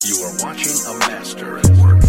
You are watching a master at work.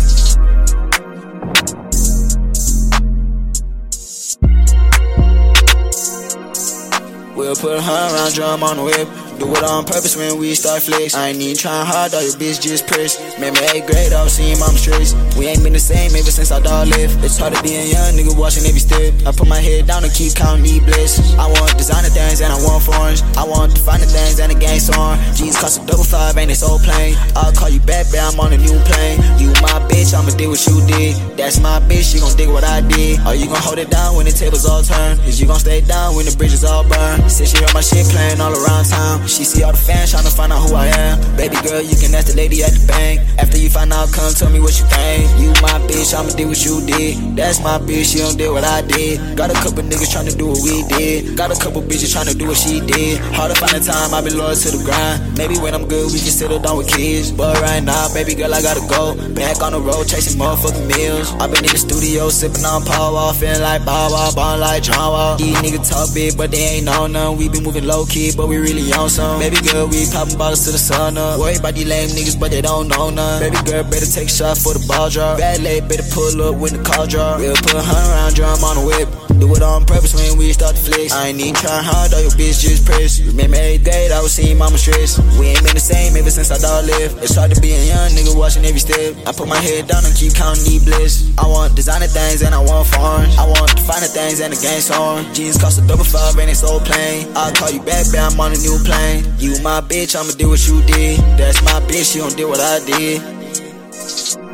We'll put a around drum on the whip. Do it on purpose when we start flex. I ain't even trying hard, all your bitch just press. Remember 8th grade, I was seeing mama stress. We ain't been the same ever since our dog left. It's hard to be a young nigga watching every step. I put my head down and keep counting these blessings. I want designer things and I want foreigns. I want to find the things and the gang song. G's cost a $5, ain't it so plain? I'll call you back, babe, I'm on a new plane. You my bitch, I'ma do what you did. That's my bitch, she gon' dig what I did. Are you gon' hold it down when the tables all turn? Is you gon' stay down when the bridges all burn? Since she heard my shit playing all around town, she see all the fans tryna find out who I am. Baby girl, you can ask the lady at the bank. After you find out, come tell me what you think. You my bitch, I'ma do what you did. That's my bitch, she don't do what I did. Got a couple niggas tryna do what we did. Got a couple bitches tryna do what she did. Hard to find the time, I been loyal to the grind. Maybe when I'm good, we can settle down with kids. But right now, baby girl, I gotta go. Back on the road, chasing motherfucking meals. I been in the studio, sipping on power, feeling like Bow Wow, ballin' like John Wall. These niggas talk big, but they ain't on none. We been moving low key, but we really on some. Baby girl, we poppin' bottles to the sun up. Worry about these lame niggas, but they don't know none. Baby girl, better take a shot for the ball drop. Valet, better pull up when the call drop. We'll put a around drum on the whip. Do it on purpose when we start to flex. I ain't even trying hard, all your bitch just press. Remember 8th grade, I was seeing mama stress. We ain't been the same ever since our dog left. It's hard to be a young nigga watching every step. I put my head down and keep counting these bliss. I want designer things and I want foreigns. I want to find the things and the gang song. Jeans cost a $5, ain't it so plain? I'll call you back, babe, I'm on a new plane. You my bitch, I'ma do what you did. That's my bitch, she don't do what I did.